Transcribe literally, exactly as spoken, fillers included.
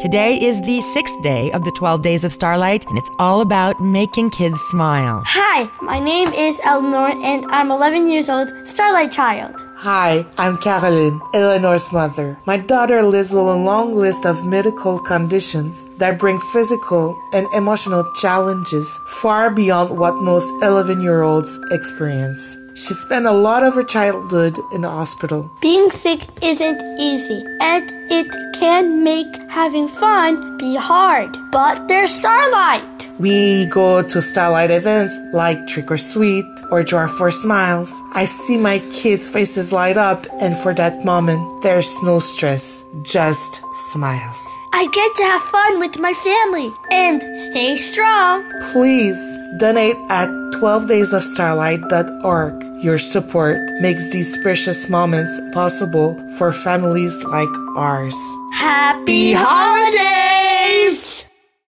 Today is the sixth day of the twelve Days of Starlight, and it's all about making kids smile. Hi, my name is Eleanor, and I'm eleven years old, Starlight Child. Hi, I'm Caroline, Eleanor's mother. My daughter lives with a long list of medical conditions that bring physical and emotional challenges far beyond what most eleven-year-olds experience. She spent a lot of her childhood in the hospital. Being sick isn't easy, and it can make having fun be hard. But there's Starlight. We go to Starlight events like Trick or Sweet or Jar for Smiles. I see my kids' faces light up, and for that moment, there's no stress, just smiles. I get to have fun with my family and stay strong. Please donate at twelve days of starlight dot org. Your support makes these precious moments possible for families like ours. Happy holidays!